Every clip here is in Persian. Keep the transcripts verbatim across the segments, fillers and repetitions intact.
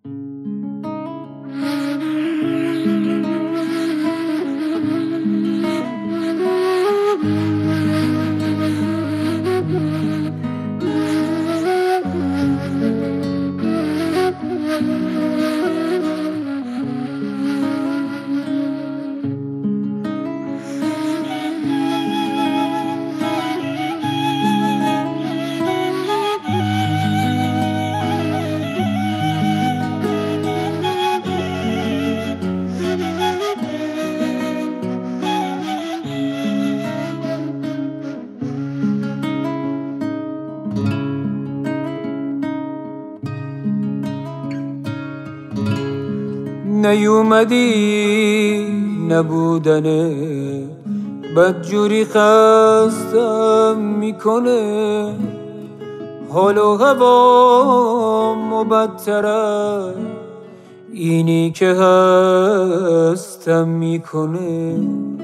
نیومدی نبودنه بدجوری خستم میکنه، حال و هوام بدتره اینی که هستم میکنه.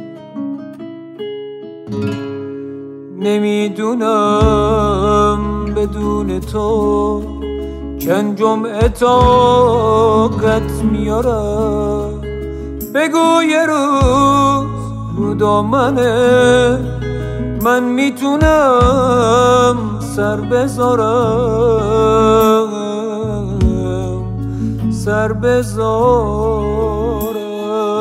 نمیدونم بدون تو چند جمعه طاقت میارم، بگو یه روز رو دامنه من میتونم سر بذارم، سر بذارم.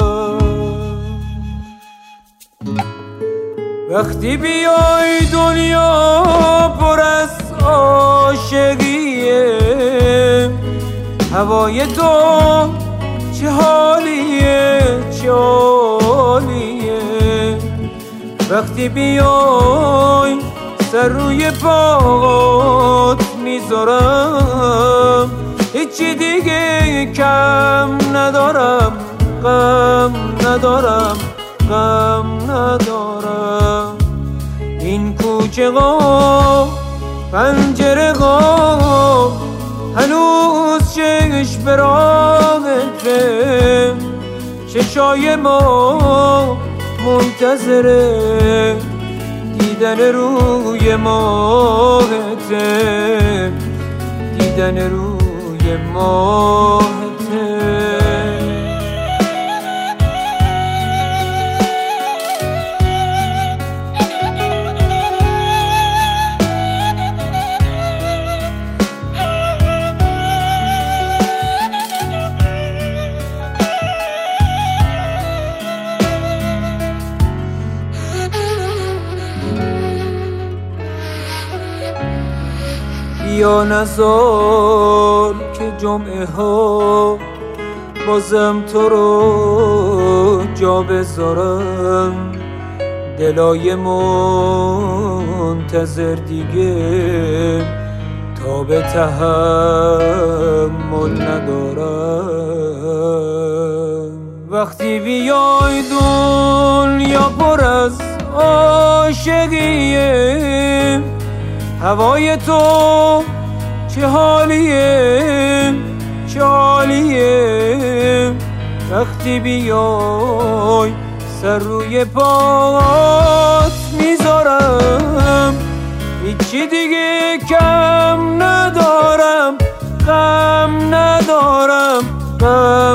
وقتی بیای دنیا پر از عاشقیه، هوای تو چه حالیه چه حالیه. وقتی بیای سر روی پات میذارم، هیچی دیگه کم ندارم، غم ندارم، غم ندارم. این کوچه ها پنجره ها هنوز چشم به راهته، چشای ما منتظره دیدن روی ماهته، دیدن روی ماهته. یا نزار که جمعه ها بازم تو رو جا بذارم، دلای منتظر دیگه تا به تحمل ندارم. وقتی بیای دنیا پر از عاشقیه، هوای تو چه حالیه چه حالیه. وقتی بیای سر روی پات میذارم، هیچی دیگه کم ندارم، غم ندارم، غم